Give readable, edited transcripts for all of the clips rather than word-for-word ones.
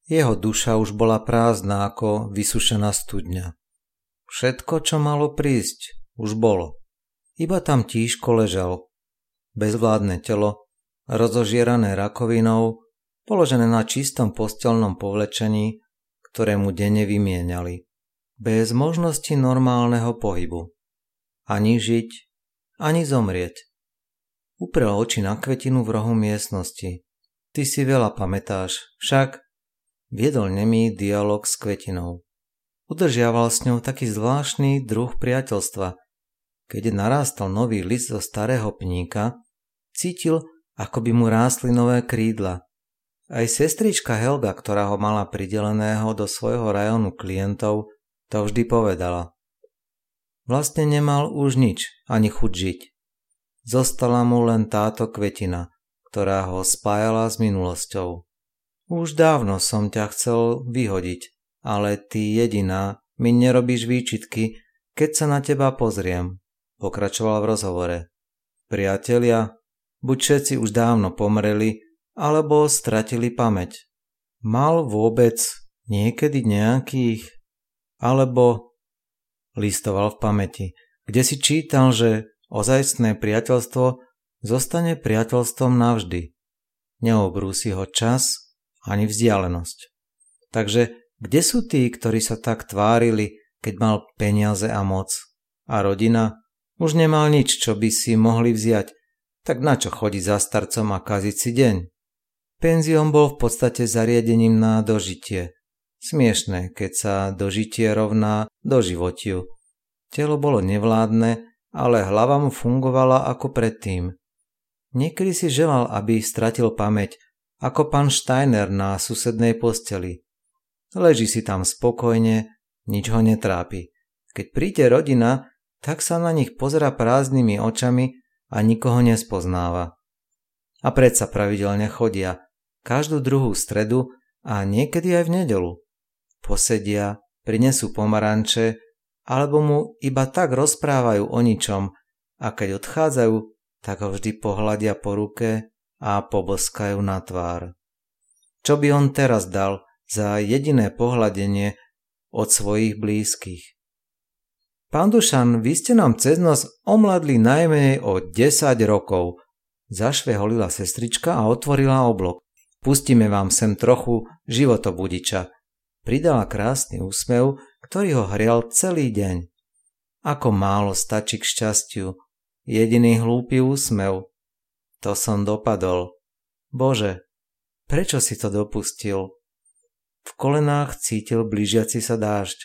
Jeho duša už bola prázdna ako vysušená studňa. Všetko, čo malo prísť, už bolo. Iba tam tížko ležal. Bezvládne telo, rozožierané rakovinou, položené na čistom posteľnom povlečení, ktoré mu denne vymieniali. Bez možnosti normálneho pohybu. Ani žiť, ani zomrieť. Uprel oči na kvetinu v rohu miestnosti. Ty si veľa pamätáš, však viedol nemý dialog s kvetinou. Udržiaval s ňou taký zvláštny druh priateľstva. Keď narástol nový list zo starého pníka, cítil, ako by mu rástli nové krídla. Aj sestrička Helga, ktorá ho mala prideleného do svojho rajónu klientov, to vždy povedala. Vlastne nemal už nič, ani chuť žiť. Zostala mu len táto kvetina, ktorá ho spájala s minulosťou. Už dávno som ťa chcel vyhodiť, ale ty jediná mi nerobíš výčitky, keď sa na teba pozriem, pokračoval v rozhovore. Priatelia, buď všetci už dávno pomreli, alebo stratili pamäť. Mal vôbec niekedy nejakých, alebo listoval v pamäti, kde si čítal, že ozajstné priateľstvo zostane priateľstvom navždy. Neobrúsi ho čas ani vzdialenosť. Takže kde sú tí, ktorí sa tak tvárili, keď mal peniaze a moc? A rodina? Už nemal nič, čo by si mohli vziať, tak na čo chodiť za starcom a kaziť si deň? Penzión bol v podstate zariadením na dožitie. Smiešné, keď sa dožitie rovná doživotiu. Telo bolo nevládne, ale hlava mu fungovala ako predtým. Niekedy si želal, aby stratil pamäť, ako pán Steiner na susednej posteli. Leží si tam spokojne, nič ho netrápi. Keď príde rodina, tak sa na nich pozerá prázdnymi očami a nikoho nespoznáva. A predsa pravidelne chodia, každú druhú stredu a niekedy aj v nedeľu. Posedia, prinesú pomaranče, alebo mu iba tak rozprávajú o ničom a keď odchádzajú, tak ho vždy pohľadia po ruke a poboskajú na tvár. Čo by on teraz dal za jediné pohľadenie od svojich blízkych? Pán Dušan, vy ste nám cez noc omladli najmenej o 10 rokov. Zašveholila sestrička a otvorila oblok. Pustíme vám sem trochu životobudiča. Pridala krásny úsmev, ktorý ho hrial celý deň. Ako málo stačí k šťastiu. Jediný hlúpy úsmev. To som dopadol. Bože, prečo si to dopustil? V kolenách cítil blížiaci sa dážď.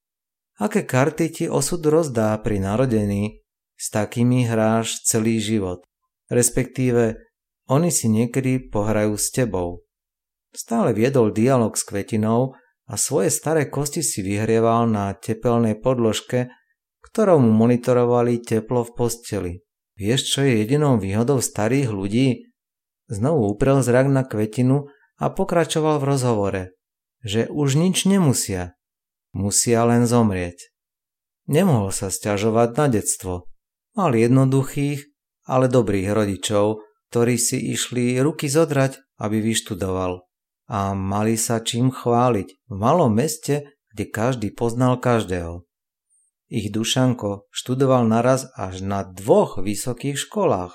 Aké karty ti osud rozdá pri narodení, s takými hráš celý život. Respektíve, oni si niekedy pohrajú s tebou. Stále viedol dialog s kvetinou a svoje staré kosti si vyhrieval na tepelnej podložke, ktorou mu monitorovali teplo v posteli. Vieš, čo je jedinou výhodou starých ľudí? Znovu uprel zrak na kvetinu a pokračoval v rozhovore, že už nič nemusia. Musia len zomrieť. Nemohol sa sťažovať na detstvo. Mal jednoduchých, ale dobrých rodičov, ktorí si išli ruky zodrať, aby vyštudoval. A mali sa čím chváliť v malom meste, kde každý poznal každého. Ich Dušanko študoval naraz až na 2 vysokých školách.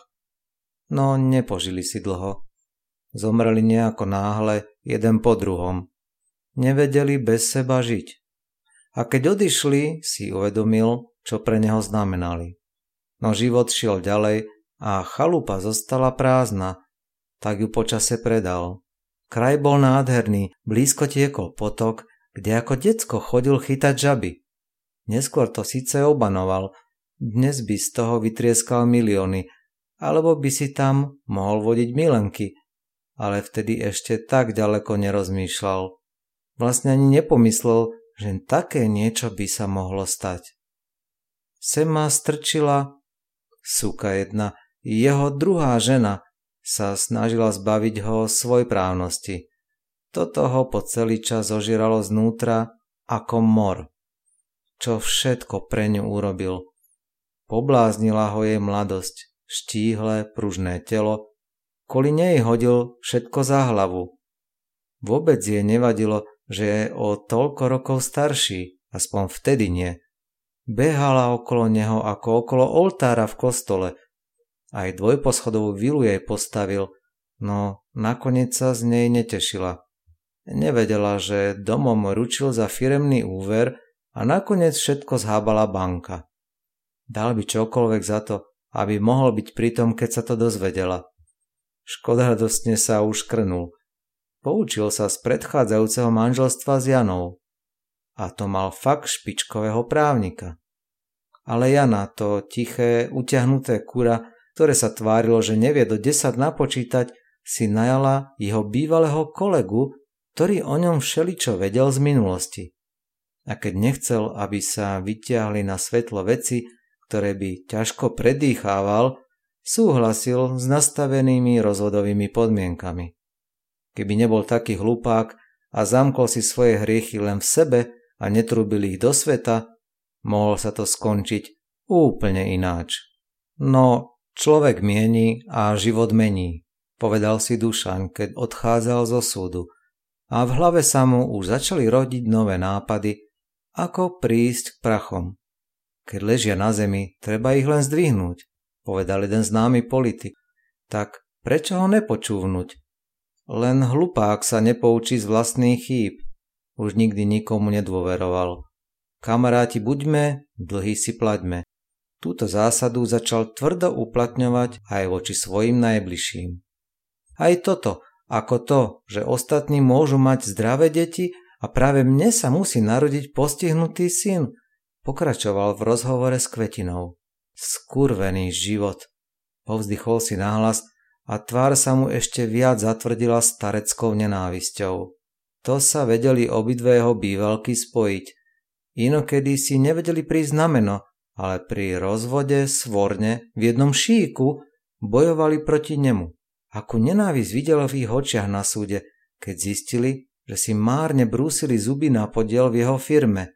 No nepožili si dlho. Zomreli nejako náhle, jeden po druhom. Nevedeli bez seba žiť. A keď odišli, si uvedomil, čo pre neho znamenali. No život šiel ďalej a chalupa zostala prázdna, tak ju počase predal. Kraj bol nádherný, blízko tiekol potok, kde ako decko chodil chytať žaby. Neskôr to síce obanoval, dnes by z toho vytrieskal milióny, alebo by si tam mohol vodiť milenky, ale vtedy ešte tak ďaleko nerozmýšľal. Vlastne ani nepomyslel, že také niečo by sa mohlo stať. Sem ma strčila suka jedna, jeho druhá žena, sa snažila zbaviť ho svojprávnosti. Toto ho po celý čas ožieralo znútra ako mor. Čo všetko pre ňu urobil. Pobláznila ho jej mladosť, štíhle, pružné telo, kvôli nej hodil všetko za hlavu. Vôbec jej nevadilo, že je o toľko rokov starší, aspoň vtedy nie. Behala okolo neho ako okolo oltára v kostole. Aj dvojposchodovú vilu jej postavil, no nakoniec sa z nej netešila. Nevedela, že domom ručil za firemný úver a nakoniec všetko zhábala banka. Dal by čokoľvek za to, aby mohol byť pritom, keď sa to dozvedela. Škoda radostne sa uškrnul. Poučil sa z predchádzajúceho manželstva s Janou. A to mal fakt špičkového právnika. Ale Jana, to tiché, utiahnuté kura, ktoré sa tvárilo, že nevie do 10 napočítať, si najala jeho bývalého kolegu, ktorý o ňom všeličo vedel z minulosti. A keď nechcel, aby sa vytiahli na svetlo veci, ktoré by ťažko predýchával, súhlasil s nastavenými rozvodovými podmienkami. Keby nebol taký hlupák a zamkol si svoje hriechy len v sebe a netrúbil ich do sveta, mohol sa to skončiť úplne ináč. No, človek mieni a život mení, povedal si Dušan, keď odchádzal zo súdu. A v hlave sa mu už začali rodiť nové nápady, ako prísť k prachom. Keď ležia na zemi, treba ich len zdvihnúť, povedal jeden známy politik. Tak prečo ho nepočúvnuť? Len hlupák sa nepoučí z vlastných chýb. Už nikdy nikomu nedôveroval. Kamaráti buďme, dlhy si plaťme. Túto zásadu začal tvrdo uplatňovať aj voči svojim najbližším. Aj toto, ako to, že ostatní môžu mať zdravé deti a práve mne sa musí narodiť postihnutý syn, pokračoval v rozhovore s Kvetinou. Skurvený život, povzdychol si nahlas a tvár sa mu ešte viac zatvrdila stareckou nenávisťou. To sa vedeli obidve jeho bývalky spojiť. Inokedy si nevedeli prísť na meno, ale pri rozvode svorne v jednom šíku bojovali proti nemu. Akú nenávisť videl v ich očiach na súde, keď zistili, že si márne brúsili zuby na podiel v jeho firme.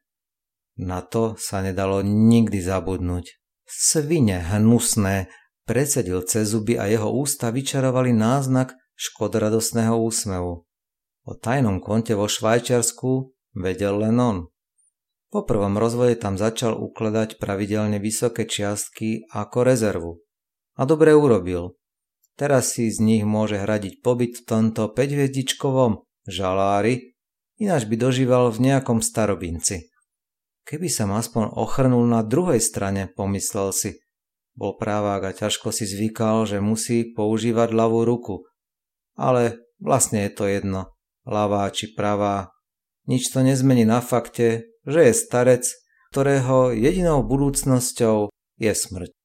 Na to sa nedalo nikdy zabudnúť. Svine hnusné, predsedil cez zuby a jeho ústa vyčarovali náznak škodoradosného úsmevu. O tajnom konte vo Švajčiarsku vedel len on. Po prvom rozvode tam začal ukladať pravidelne vysoké čiastky ako rezervu. A dobre urobil. Teraz si z nich môže hradiť pobyt v tomto 5-hviezdičkovom žalári, ináč by dožíval v nejakom starobinci. Keby sa aspoň ochrnul na druhej strane, pomyslel si. Bol právák a ťažko si zvykal, že musí používať ľavú ruku. Ale vlastne je to jedno, ľavá či pravá. Nič to nezmení na fakte, že je starec, ktorého jedinou budúcnosťou je smrť.